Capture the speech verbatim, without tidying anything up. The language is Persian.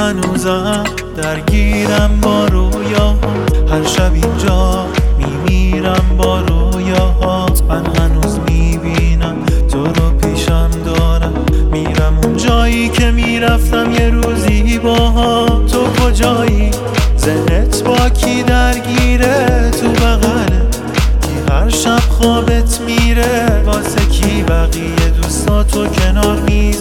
هنوزم درگیرم با رویاهات، هر شب اینجا میمیرم با رویاهات. من هنوز میبینم تو رو پیشم دارم، میرم اون جایی که میرفتم یه روزی باهات.